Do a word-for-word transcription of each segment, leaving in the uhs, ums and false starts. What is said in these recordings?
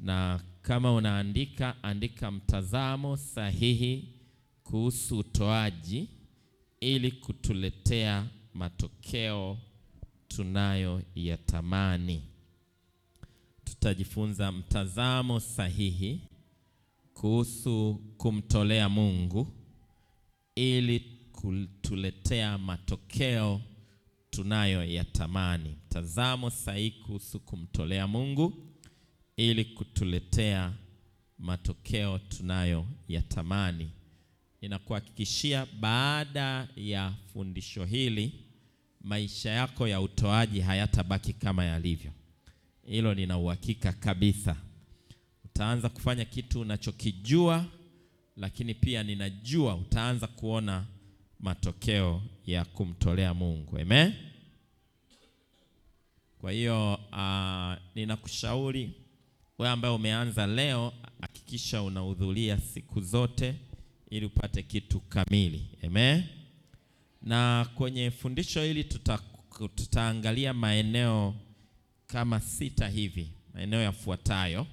na kama unaandika, andika mtazamo sahihi kuhusu utoaji ili kutuletea matokeo tunayoyatamani. Tutajifunza mtazamo sahihi kuhusu kumtolea Mungu ili kutuletea matokeo tunayoyatamani. Mtazamo sahihi kuhusu kumtolea Mungu ili kutuletea matokeo tunayoyatamani. Ninakuhakikishia baada ya fundisho hili maisha yako ya utoaji hayatabaki kama yalivyo. Hilo nina uhakika kabisa. Utaanza kufanya kitu unachokijua, lakini pia ninajua utaanza kuona matokeo ya kumtolea Mungu. Amen. Kwa hiyo uh, ninakushauri wewe ambaye umeanza leo, hakikisha unahudhuria siku zote ili upate kitu kamili. Amen. Na kwenye fundisho hili tuta, tutaangalia maeneo kama sita hivi. Maeneo yafuatayo.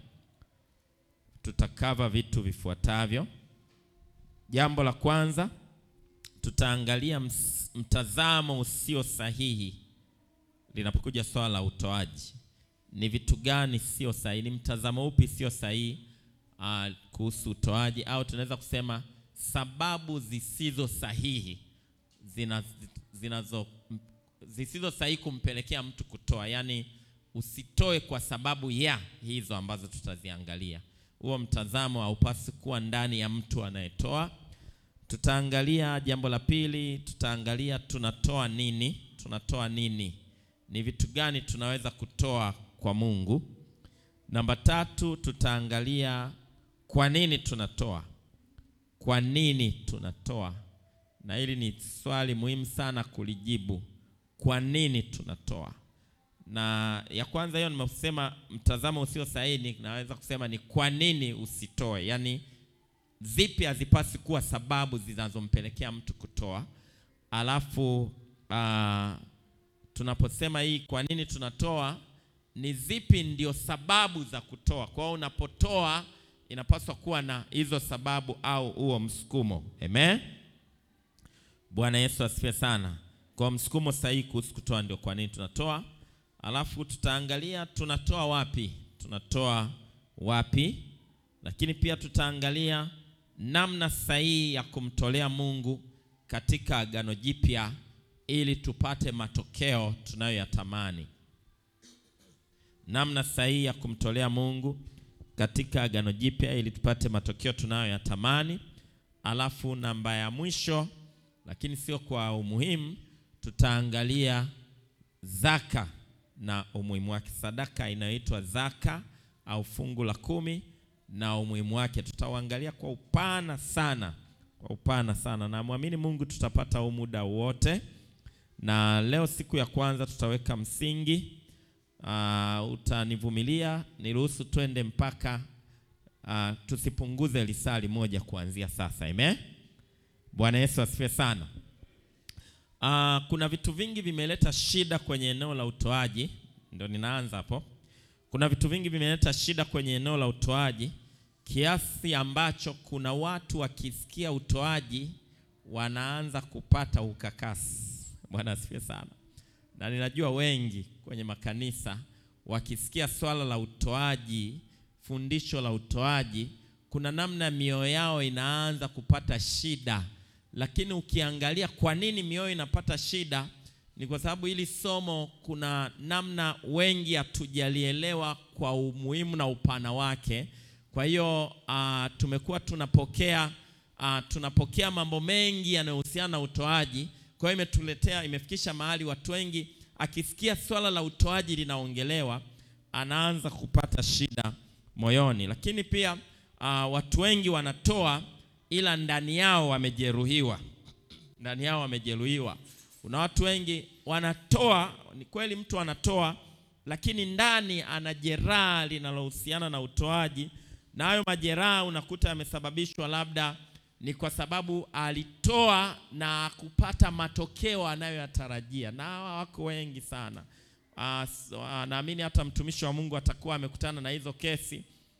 Tutakava vitu vifuatavyo. Jambo la kwanza, tutaangalia mtazamo usio sahihi linapokuja swala la utoaji. Ni vitu gani sio sahihi? Ni mtazamo upi sio sahihi uh, kuhusu utoaji, au tunaweza kusema sababu zisizo sahihi zinazo zinazo zisizo sahihi kumpelekea mtu kutoa. Yaani usitoe kwa sababu ya hizo ambazo tutaziangalia. Huo mtazamo haupaswi kuwa ndani ya mtu anayetoa. Tutaangalia jambo la pili, tutaangalia tunatoa nini? Tunatoa nini? Ni vitu gani tunaweza kutoa kwa Mungu? Namba tatu, tutaangalia kwa nini tunatoa. Kwa nini tunatoa? Na hili ni swali muhimu sana kulijibu. Kwa nini tunatoa? Na ya kwanza hiyo nimesema mtazamo usio sahihi, naweza kusema ni kwa nini usitoe. Yaani zipi hazipasi kuwa sababu zinazompelekea mtu kutoa. Alafu uh, tunaposema hii kwa nini tunatoa, ni zipi ndio sababu za kutoa. Kwa hiyo unapotoa inapaswa kuwa na hizo sababu au huo msukumo. Amen. Bwana Yesu asifiwe sana. Kwa msukumo sahihi kuhusu kutoa ndio kwa nini tunatoa. Alafu tutaangalia tunatoa wapi? Tunatoa wapi? Lakini pia tutaangalia namna sahihi ya kumtolea Mungu katika Agano Jipya ili tupate matokeo tunayoyatamani. Namna sahihi ya kumtolea Mungu katika Agano Jipya ili tupate matokeo tunayoyatamani. Alafu namba ya mwisho, lakini sio kwa umuhimu, tutaangalia zaka na umuhimu wake. Sadaka inayoitwa zaka au fungu la kumi na umuhimu wake tutauangalia kwa upana sana, kwa upana sana. Na muamini Mungu tutapata huu muda wote. Na leo siku ya kwanza tutaweka msingi. Uh, utanivumilia niruhusu twende mpaka uh, tusipunguze lisali moja kuanzia sasa. Amen. Bwana Yesu asifiwe sana. Uh, kuna vitu vingi vimeleta shida kwenye eneo la utoaji. Ndio ninaanza hapo. Kuna vitu vingi vimeleta shida kwenye eneo la utoaji kiasi ambacho kuna watu wakisikia utoaji wanaanza kupata ukakasi. Bwana asifiwe sana. Na ninajua wengi kwenye makanisa wakisikia swala la utoaji, fundisho la utoaji, kuna namna mioyo yao inaanza kupata shida. Lakini ukiangalia kwa nini mioyo inapata shida, ni kwa sababu hili somo kuna namna wengi hatujalielewa kwa umuhimu na upana wake. Kwa hiyo uh, tumekuwa tunapokea uh, tunapokea mambo mengi yanayohusiana na utoaji. Kwa hiyo imetuletea, imefikisha mahali watu wengi akisikia swala la utoaji linaongelewa anaanza kupata shida moyoni. Lakini pia uh, watu wengi wanatoa ila ndani yao wamejeruhiwa. Ndani yao wamejeruhiwa. Kuna watu wengi wanatoa, ni kweli mtu anatoa, lakini ndani ana jeraha linalohusiana na utoaji. Na hayo majeraha unakuta yamesababishwa labda ni kwa sababu alitoa na kupata matokeo anayoyatarajia. Na hawa wako wengi sana. Uh, so, uh, naamini hata mtumishi wa Mungu atakuwa amekutana na hizo kesi.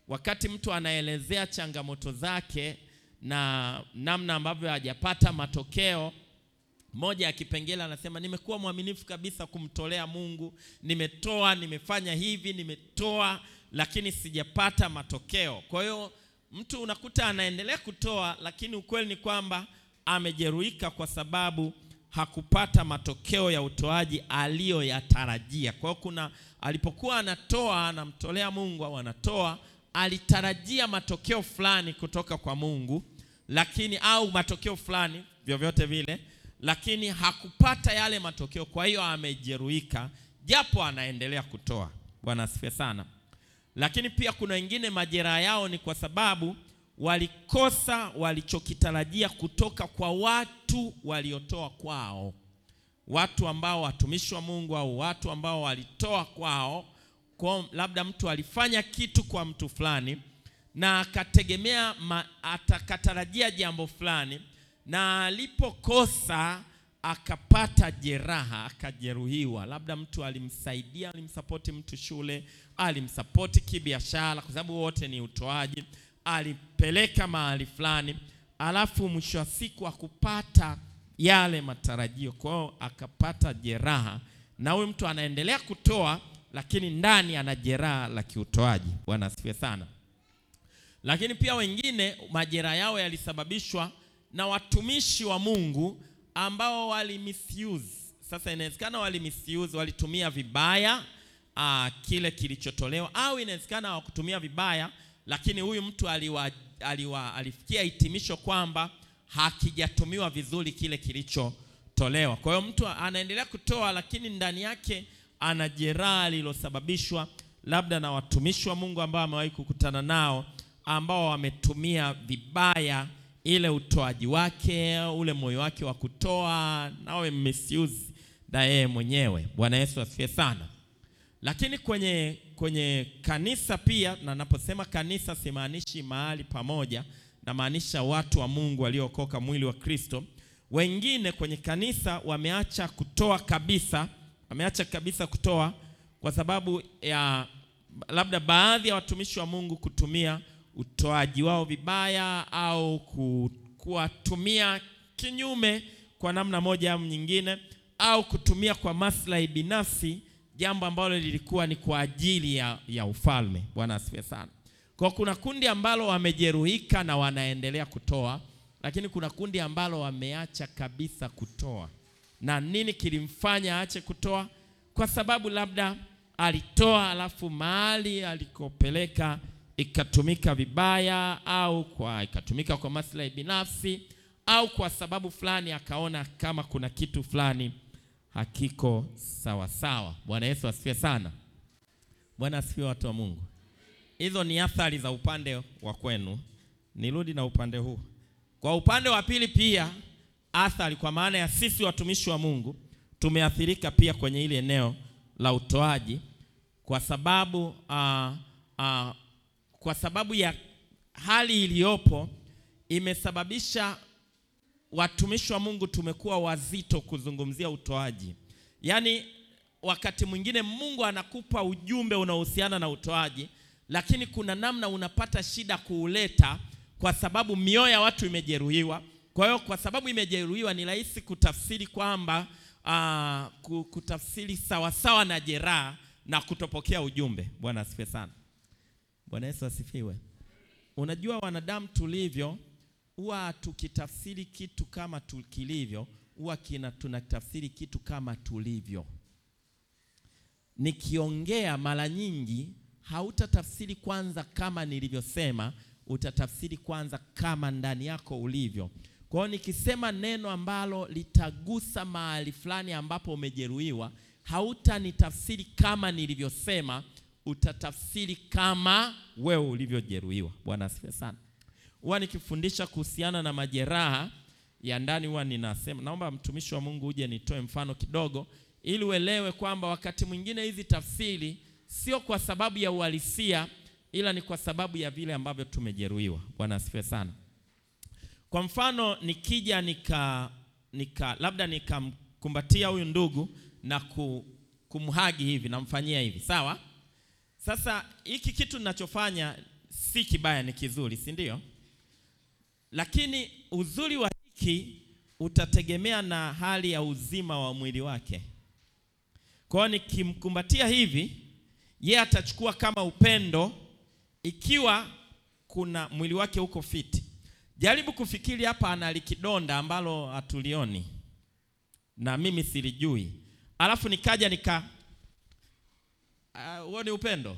wakati mtu anaelezea changamoto zake na namna ambavyo hajapata matokeo, moja ya kipengele anasema nimekuwa mwaminifu kabisa kumtolea Mungu, nimetoa, nimefanya hivi, nimetoa, lakini sijapata matokeo. Kwa hiyo mtu unakuta anaendelea kutoa, lakini ukweli ni kwamba amejeruhika kwa sababu hakupata matokeo ya utoaji aliyoyatarajia. Kwa hiyo kuna alipokuwa anatoa, anamtolea Mungu au anatoa, alitarajia matokeo fulani kutoka kwa Mungu, lakini au matokeo fulani vyovyote vile, lakini hakupata yale matokeo. Kwa hiyo amejeruhika japo anaendelea kutoa. Bwana asifiwe sana. Lakini pia kuna wengine majeraha yao ni kwa sababu walikosa walichokitarajia kutoka kwa watu waliotoa kwao. Watu ambao watumishi wa Mungu au watu ambao walitoa kwao, kwa labda mtu alifanya kitu kwa mtu fulani na akategemea atakatarajia jambo fulani, na alipokosa akapata jeraha, akajeruhiwa. Labda mtu alimsaidia, alimsapoti mtu shule, alimsapoti kibiashara, kwa sababu wote ni utoaji, alipeleka mahali fulani, alafu mwisho wa siku akupata yale matarajio, kwao akapata jeraha, na huyu mtu anaendelea kutoa lakini ndani ana jeraha la kiutoaji. Bwana asifiwe sana. Lakini pia wengine majeraha yao yalisababishwa na watumishi wa Mungu ambao wali misuse. Sasa inawezekana wali misuse, walitumia vibaya aa, kile kilichotolewa, au inawezekana hawakutumia vibaya, lakini huyu mtu aliwa, aliwa, alifikia hitimisho kwamba hakijatumiwa vizuri kile kilichotolewa. Kwa hiyo mtu anaendelea kutoa, lakini ndani yake ana jeraha lililosababishwa labda na watumishi wa Mungu ambao amewahi kukutana nao, ambao wametumia vibaya ile utoaji wake, ule moyo wake wa kutoa, na wawe misuse na yeye mwenyewe. Bwana Yesu asifiwe sana. Lakini kwenye kwenye kanisa pia, na naposema kanisa simaanishi mahali pamoja, na maanisha watu wa Mungu waliokoka, mwili wa Kristo. Wengine kwenye kanisa wameacha kutoa kabisa, wameacha kabisa kutoa kwa sababu ya labda baadhi ya watumishi wa Mungu kutumia utoaji wao vibaya, au kuwatumia kinyume kwa namna moja au nyingine, au kutumia kwa maslahi binafsi, jambo ambalo lilikuwa ni kwa ajili ya, ya ufalme. Bwana asifiwe sana. Kwa kuna kundi ambalo wamejeruhika na wanaendelea kutoa, lakini kuna kundi ambalo wameacha kabisa kutoa. Na nini kilimfanya aache kutoa? Kwa sababu labda alitoa alafu mahali alikopeleka ikatumika vibaya, au kwa ikatumika kwa maslahi binafsi, au kwa sababu fulani akaona kama kuna kitu fulani hakiko sawa sawa. Bwana Yesu asifiwe sana. Bwana asifiwe watu wa Mungu. Hizo ni athari za upande wa kwenu. Nirudi na upande huu. Kwa upande wa pili pia athari, kwa maana ya sisi watumishi wa Mungu tumeathirika pia kwenye ile eneo la utoaji, kwa sababu uh, uh, kwa sababu ya hali iliyopo imesababisha watumishi wa Mungu tumekuwa wazito kuzungumzia utoaji. Yaani wakati mwingine Mungu anakupa ujumbe unaohusiana na utoaji, lakini kuna namna unapata shida kuuleta kwa sababu mioyo ya watu imejeruhiwa. Kwa hiyo kwa sababu imejeruhiwa ni rahisi kutafsiri kwamba uh, kutafsiri sawa sawa na jeraha na kutopokea ujumbe. Bwana asifiwe sana. Bwana Yesu asifiwe. Unajua wanadamu tulivyo, huwa tukitafsiri kitu kama kilivyo, huwa tunatafsiri kitu kama tulivyo. Nikiongea mara nyingi hautatafsiri kwanza kama nilivyosema, utatafsiri kwanza kama ndani yako ulivyo. Kwa hiyo nikisema neno ambalo litagusa mahali fulani ambapo umejeruhiwa, hautanitafsiri kama nilivyosema, utatafsiri kama wewe ulivyojeruhiwa. Bwana asifiwe sana. Huwa nikifundisha kuhusiana na majeraha ya ndani, huwa ninasema, naomba mtumishi wa Mungu uje nitoe mfano kidogo ili uelewe kwamba wakati mwingine hizi tafsiri sio kwa sababu ya uhalisia, ila ni kwa sababu ya vile ambavyo tumejeruhiwa. Bwana asifiwe sana. Kwa mfano nikija nika nika labda nikamkumbatia huyu ndugu na kumhagi hivi, namfanyia hivi, sawa? Sasa hiki kitu ninachofanya si kibaya, ni kizuri, si ndio? Lakini uzuri wa hiki utategemea na hali ya uzima wa mwili wake. Kwa hiyo nikimkumbatia hivi, yeye atachukua kama upendo ikiwa kuna mwili wake uko fiti. Jaribu kufikiri hapa ana likidonda ambalo hatulioni na mimi silijui. Alafu nikaja nika huo uh, ni upendo.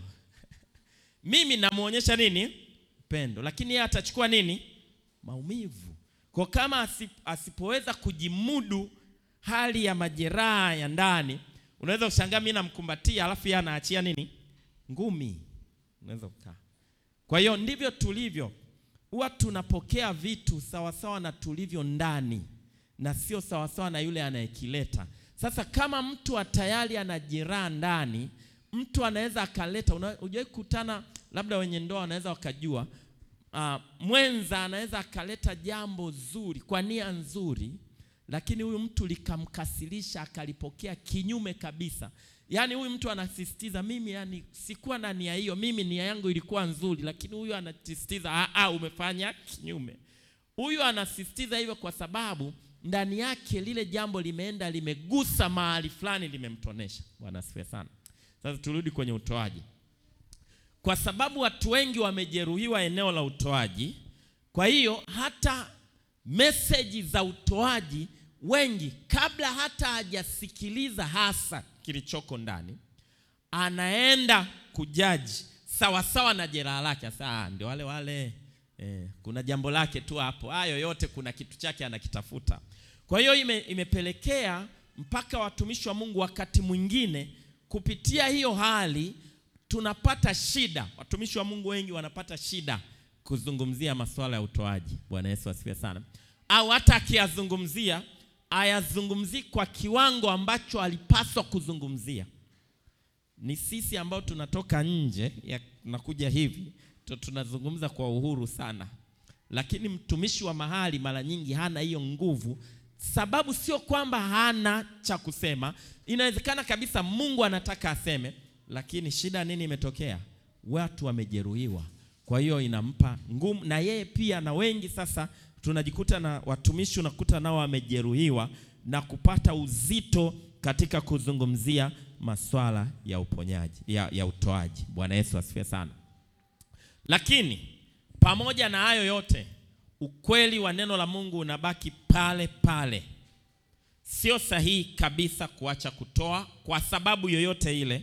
Mimi namuonyesha nini? Upendo. Lakini yeye atachukua nini? Maumivu. Kwa kama asip, asipoweza kujimudu hali ya majeraha ya ndani, unaweza kushangaa mimi namkumbatia alafu yeye anaachia nini? Ngumi. Unaweza kukaa. Kwa hiyo ndivyo tulivyo. Huwa tunapokea vitu sawa sawa na tulivyo ndani na sio sawa sawa na yule anayekileta. Sasa kama mtu tayari ana jeraha ndani, mtu anaweza akaleta, unajua kukutana labda wenye ndoa wanaweza wakajua, uh, mwenza anaweza akaleta jambo zuri kwa nia nzuri, lakini huyu mtu likamkasirisha akalipokea kinyume kabisa. Yaani huyu mtu anasisitiza mimi yani sikuwa na nia hiyo, mimi nia yangu ilikuwa nzuri, lakini huyu anasisitiza a a umefanya kinyume. Huyu anasisitiza hivyo kwa sababu ndani yake lile jambo limeenda limegusa mahali fulani, limemtonesha. Bwana asifiwe sana. Sasa turudi kwenye utoaji. Kwa sababu watu wengi wamejeruhiwa eneo la utoaji, kwa hiyo hata message za utoaji wengi kabla hata hajasikiliza hasa kilichoko ndani, anaenda kujaji sawa sawa na jeraha lake. Sasa ndio wale wale eh, kuna jambo lake tu hapo. Hayo yote kuna kitu chake anakitafuta. Kwa hiyo ime, imepelekea mpaka watumishi wa Mungu wakati mwingine kupitia hiyo hali tunapata shida. Watumishi wa Mungu wengi wanapata shida kuzungumzia masuala ya utoaji. Bwana Yesu asifiwe sana. Au hata akiyazungumzia ayazungumzi kwa kiwango ambacho alipaswa kuzungumzia. Ni sisi ambao tunatoka nje ya nakuja hivi tunazungumza kwa uhuru sana, lakini mtumishi wa mahali mara nyingi hana hiyo nguvu. Sababu sio kwamba hana cha kusema, inawezekana kabisa Mungu anataka aseme, lakini shida nini imetokea? Watu wamejeruhiwa. Kwa hiyo inampa ngumu, na yeye pia na wengi sasa tunajikuta na watumishi unakuta nao wamejeruhiwa na kupata uzito katika kuzungumzia masuala ya uponyaji, ya, ya utoaji. Bwana Yesu asifiwe sana. Lakini pamoja na hayo yote, ukweli wa neno la Mungu unabaki pale pale. Sio sahihi kabisa kuacha kutoa kwa sababu yoyote ile,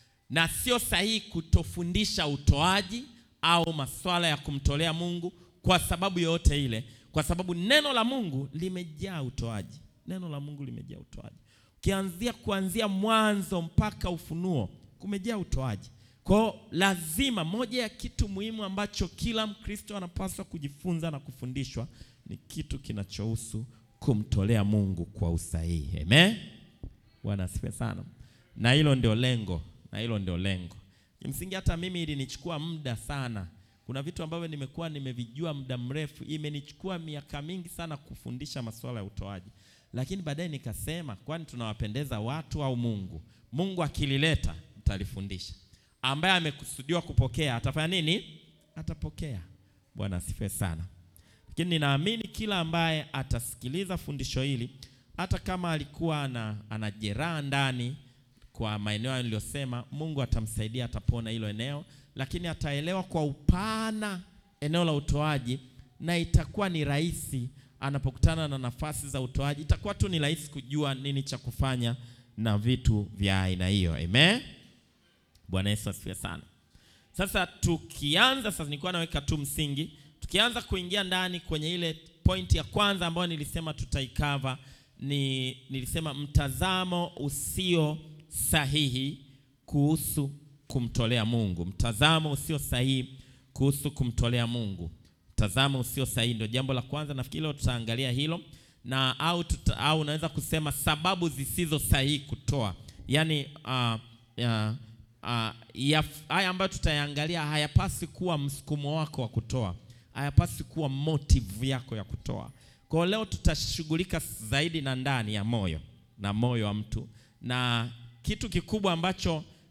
na sio sahihi kutofundisha utoaji au masuala ya kumtolea Mungu kwa sababu yoyote ile, kwa sababu neno la Mungu limejaa utoaji. Neno la Mungu limejaa utoaji. Ukianzia kuanzia Mwanzo mpaka Ufunuo kumejaa utoaji. Kwa lazima, moja ya kitu muhimu ambacho kila Mkristo anapaswa kujifunza na kufundishwa ni kitu kinachohusu kumtolea Mungu kwa usahihi. Amen. Bwana asifiwe sana. Na hilo ndio lengo, na hilo ndio lengo. Kimsingi hata mimi ilinichukua muda sana. Kuna vitu ambavyo nimekuwa nimevijua muda mrefu, imenichukua miaka mingi sana kufundisha masuala ya utoaji. Lakini baadaye nikasema, kwani tunawapendeza watu au Mungu? Mungu akilileta nitalifundisha. Ambaye amekusudiwa kupokea atafanya nini? Atapokea. Bwana asifiwe sana. Lakini ninaamini kila ambaye atasikiliza fundisho hili, hata kama alikuwa ana anajeraha ndani kwa maeneo niliyosema, Mungu atamsaidia, atapona hilo eneo, lakini ataelewa kwa upana eneo la utoaji, na itakuwa ni rahisi anapokutana na nafasi za utoaji, itakuwa tu ni rahisi kujua nini cha kufanya na vitu vya aina hiyo. Amen. Bwana Yesu asifiwe sana. Sasa tukianza, sasa nilikuwa naweka tu msingi, tukianza kuingia ndani kwenye ile point ya kwanza ambayo nilisema tutaikava, ni nilisema mtazamo usio sahihi kuhusu kumtolea Mungu. Mtazamo usio sahihi kuhusu kumtolea Mungu. Mtazamo usio sahihi ndio jambo la kwanza. Nafikiri leo tutaangalia hilo, na au tuta, au unaweza kusema sababu zisizo sahihi kutoa. Yaani uh, uh, uh, ya, haya ambayo tutayaangalia hayapasi kuwa msukumo wako wa kutoa. Hayapasi kuwa motive yako ya kutoa. Kwa leo tutashughulika zaidi na ndani ya moyo, na moyo wa mtu. Na kitu kikubwa ambacho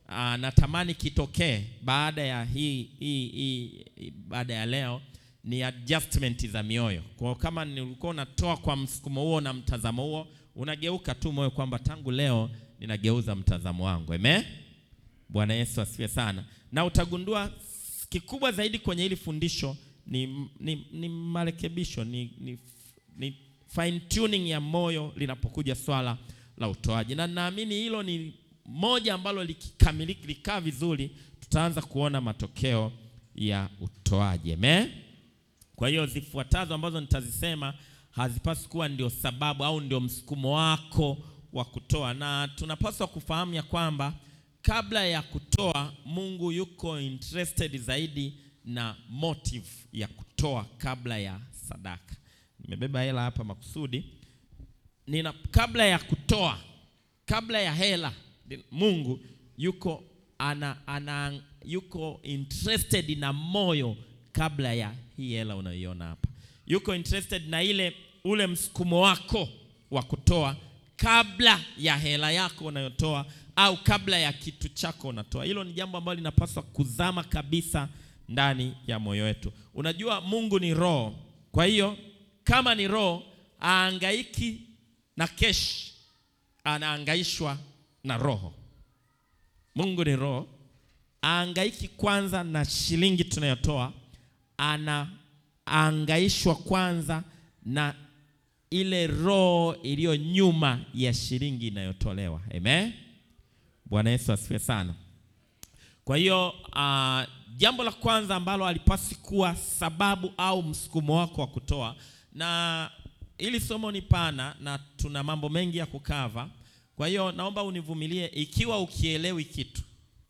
aa, natamani kitokee baada ya hii, hii, hii baada ya leo ni adjustment za mioyo. Kwa kama nilikuwa natoa kwa msukumo huo na mtazamo huo, unageuka tu moyo kwamba tangu leo ninageuza mtazamo wangu. Amen. Bwana Yesu asifiwe sana. Na utagundua kikubwa zaidi kwenye hili fundisho ni ni, ni marekebisho, ni, ni ni fine tuning ya moyo linapokuja swala la utoaji. Na naamini hilo ni moja ambalo likikamilika, likaa vizuri, tutaanza kuona matokeo ya utoaji. Amen. Kwa hiyo zifuatazo ambazo nitazisema hazipaswi kuwa ndio sababu au ndio msukumo wako wa kutoa. Na tunapaswa kufahamu ya kwamba kabla ya kutoa, Mungu yuko interested zaidi na motive ya kutoa kabla ya sadaka. Nimebeba hela hapa makusudi. Nina kabla ya kutoa, kabla ya hela, Mungu yuko ana, ana yuko interested na moyo kabla ya hii hela unayoiona hapa. Yuko interested na ile ule msukumo wako wa kutoa kabla ya hela yako unayotoa au kabla ya kitu chako unatoa. Hilo ni jambo ambalo linapaswa kuzama kabisa ndani ya moyo wetu. Unajua Mungu ni roho. Kwa hiyo kama ni roho, haangaiki na kesh, anaangaishwa na roho. Mungu ni roho, haangaiki kwanza na shilingi tunayotoa, anaangaishwa kwanza na ile roho iliyo nyuma ya shilingi inayotolewa. Amen. Bwana Yesu asifiwe sana. Kwa hiyo uh, jambo la kwanza ambalo alipasi kuwa sababu au msukumo wako wa kutoa, na ili somo ni pana na tuna mambo mengi ya kukava. Kwa hiyo naomba univumilie ikiwa ukielewi kitu,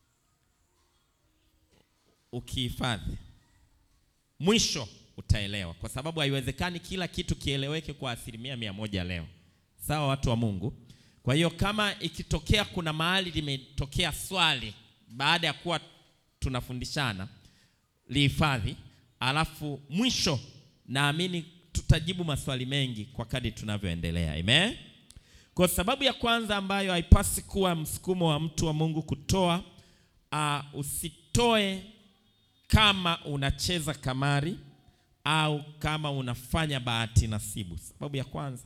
ukihifadhi, mwisho utaelewa, kwa sababu haiwezekani kila kitu kieleweke kwa asilimia mia moja leo. Sawa watu wa Mungu? Kwa hiyo kama ikitokea kuna mahali limetokea swali baada ya kuwa tunafundishana, lihifadhi, alafu mwisho naamini tutajibu maswali mengi kwa kadri tunavyoendelea. Amen. Kwa sababu ya kwanza ambayo haipasi kuwa msukumo wa mtu wa Mungu kutoa, uh, usitoe kama unacheza kamari au kama unafanya bahati nasibu. Sababu ya kwanza,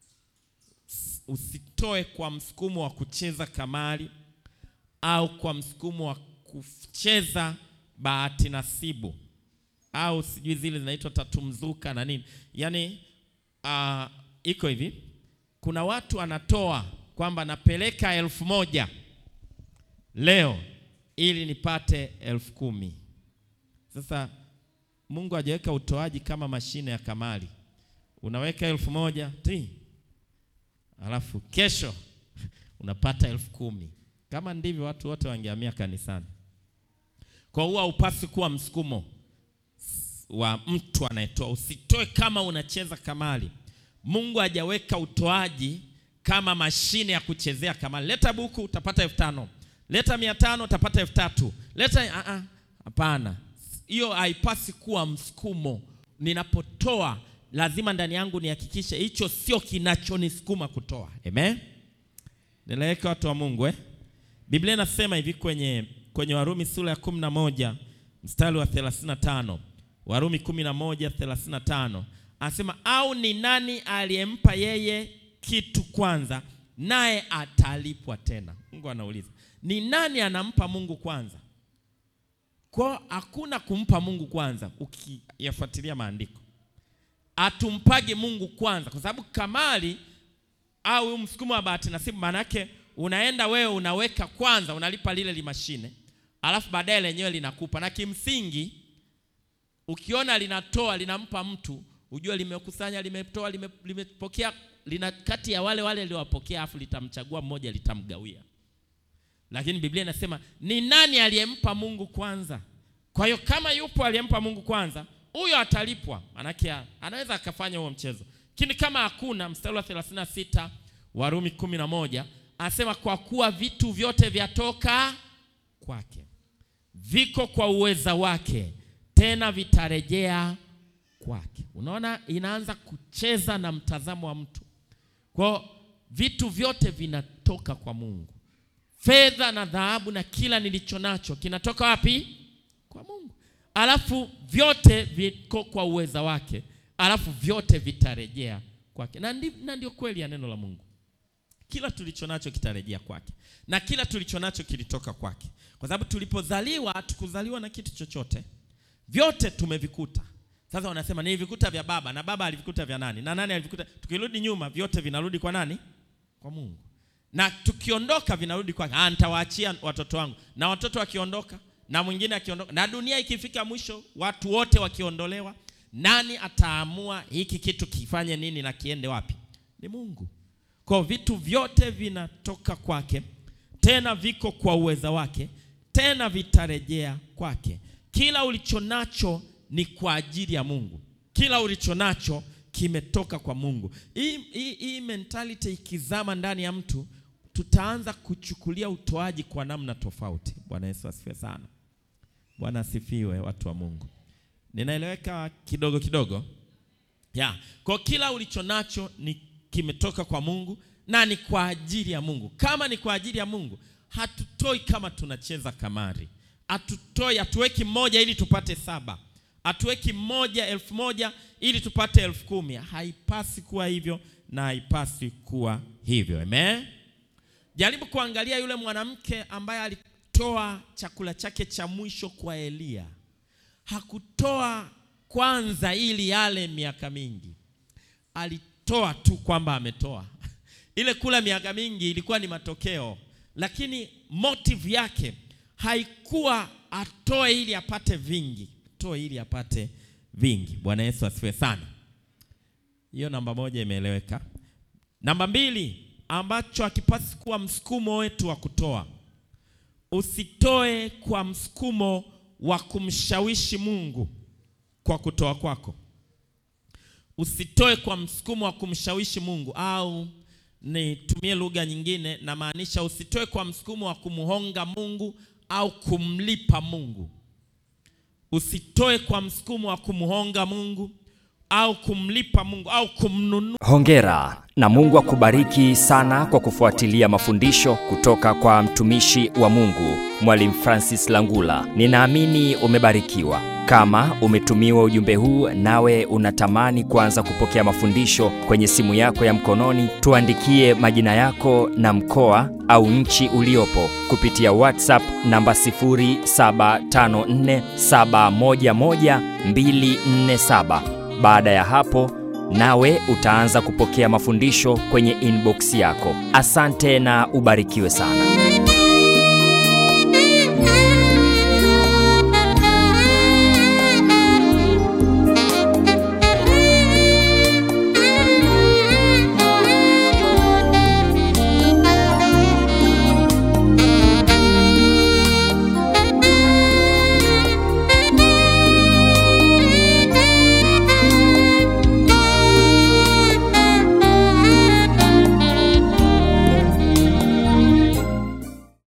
usitoe kwa msukumo wa kucheza kamari au kwa msukumo wa kucheza bahati nasibu au sijui zile zinaitwa tatu mzuka na nini. Yaani uh, iko hivi, kuna watu anatoa kwamba napeleka elfu moja leo ili nipate elfu kumi. Sasa Mungu hajaweka utoaji kama mashine ya kamari. Unaweka elfu moja ti, alafu kesho unapata elfu kumi. Kama ndivyo watu wote wangehamia kanisani. Kwa huwa upasi kuwa msukumo wa mtu anayetoa. Usitoe kama unacheza kamari. Mungu hajaweka utoaji kama mashine ya kuchezea kamari. Leta buku utapata elfu tano. Leta mia tano utapata elfu tatu. Leta a a hapana. Hiyo haipasi kuwa msukumo. Ninapotoa lazima ndani yangu nihakikishe hicho sio kinachonisukuma kutoa. Amen. Nileweka watu wa Mungu eh. Biblia inasema hivi kwenye kwenye Warumi sura ya kumi na moja mstari wa thelathini na tano. Warumi kumi na moja thelathini na tano. Anasema au ni nani aliyempa yeye kitu kwanza naye atalipwa tena? Mungu anauliza. Ni nani anampa Mungu kwanza? Kwa hakuna kumpa Mungu kwanza ukiyafuatilia maandiko. Atumpage Mungu kwanza, kwa sababu kamari au msukumo wa bahati nasibu maana yake unaenda wewe unaweka kwanza, unalipa lile li mashine, alafu baadaye lenyewe linakupa. Na kimsingi ukiona linatoa linampa mtu, ujue limekusanya, limetoa, limepokea, lina kati ya wale wale waliowapokea, afu litamchagua mmoja litamgawia. Lakini Biblia inasema ni nani aliyempa Mungu kwanza? Kwa hiyo kama yupo aliyempa Mungu kwanza, huyo atalipwa. Manake anaweza akafanya huo mchezo. Lakini kama hakuna, mstari wa thelathini na sita Warumi kumi na moja anasema kwa kuwa vitu vyote vyatoka kwake, viko kwa uweza wake, tena vitarejea kwake. Unaona inaanza kucheza na mtazamo wa mtu. Kwa vitu vyote vinatoka kwa Mungu. fedha na dhahabu na kila nilicho nacho kinatoka wapi? Kwa Mungu. Alafu vyote viko kwa uweza wake, alafu vyote vitarejea kwake. Na ndio, na ndio kweli ya neno la Mungu. Kila tulicho nacho kitarejea kwake, na kila tulicho nacho kilitoka kwake. Kwa sababu tulipozaliwa tukuzaliwa na kitu chochote, vyote tumevikuta. Sasa wanasema ni vikuta vya baba, na baba alivikuta vya nani? Na nani alivikuta? Tukirudi nyuma, vyote vinarudi kwa nani? Kwa Mungu. Na tukiondoka vinarudi kwake. Ah, nitawaachia watoto wangu. Na watoto wakiondoka, na mwingine akiondoka, na dunia ikifika mwisho, watu wote wakiondolewa, nani ataamua hiki kitu kifanye nini na kiende wapi? Ni Mungu. Kwa vitu vyote vinatoka kwake, tena viko kwa uweza wake, tena vitarejea kwake. Kila ulichonacho ni kwa ajili ya Mungu. Kila ulichonacho kimetoka kwa Mungu. Hii hii, hii mentality ikizama ndani ya mtu, tutaanza kuchukulia utoaji kwa namna tofauti. Bwana Yesu asifiwe sana. Bwana asifiwe, watu wa Mungu. Ninaeleweka kidogo kidogo? Ya, kwa kila ulichonacho ni kimetoka kwa Mungu na ni kwa ajili ya Mungu. Kama ni kwa ajili ya Mungu, hatutoi kama tunacheza kamari. Hatutoi, hatuweki moja ili tupate saba. Hatuweki moja elfu moja ili tupate elfu kumi. Haipasi kuwa hivyo na haipasi kuwa hivyo. Amen. Jaribu kuangalia yule mwanamke ambaye alitoa chakula chake cha mwisho kwa Elia. Hakutoa kwanza ili yale miaka mingi. Alitoa tu kwamba ametoa. Ile kula miaka mingi ilikuwa ni matokeo, lakini motive yake haikuwa atoe ili apate vingi, atoe ili apate vingi. Bwana Yesu asifiwe sana. Hiyo namba moja imeeleweka. Namba mbili, ambacho hakipasi kuwa msukumo wetu wa kutoa. Usitoe kwa msukumo wa kumshawishi Mungu kwa kutoa kwako. Usitoe kwa msukumo wa kumshawishi Mungu, au nitumie lugha nyingine na maanisha usitoe kwa msukumo wa kumhonga Mungu au kumlipa Mungu. Usitoe kwa msukumo wa kumhonga Mungu au kumlipa Mungu au kumnunua. Hongera na Mungu akubariki sana kwa kufuatilia mafundisho kutoka kwa mtumishi wa Mungu Mwalimu Francis Langula. Ninaamini umebarikiwa. Kama umetumiwa ujumbe huu nawe unatamani kuanza kupokea mafundisho kwenye simu yako ya mkononi, tuandikie majina yako na mkoa au nchi uliopo kupitia WhatsApp namba sifuri saba tano nne saba moja moja mbili nne saba. Baada ya hapo, nawe utaanza kupokea mafundisho kwenye inbox yako. Asante na ubarikiwe sana.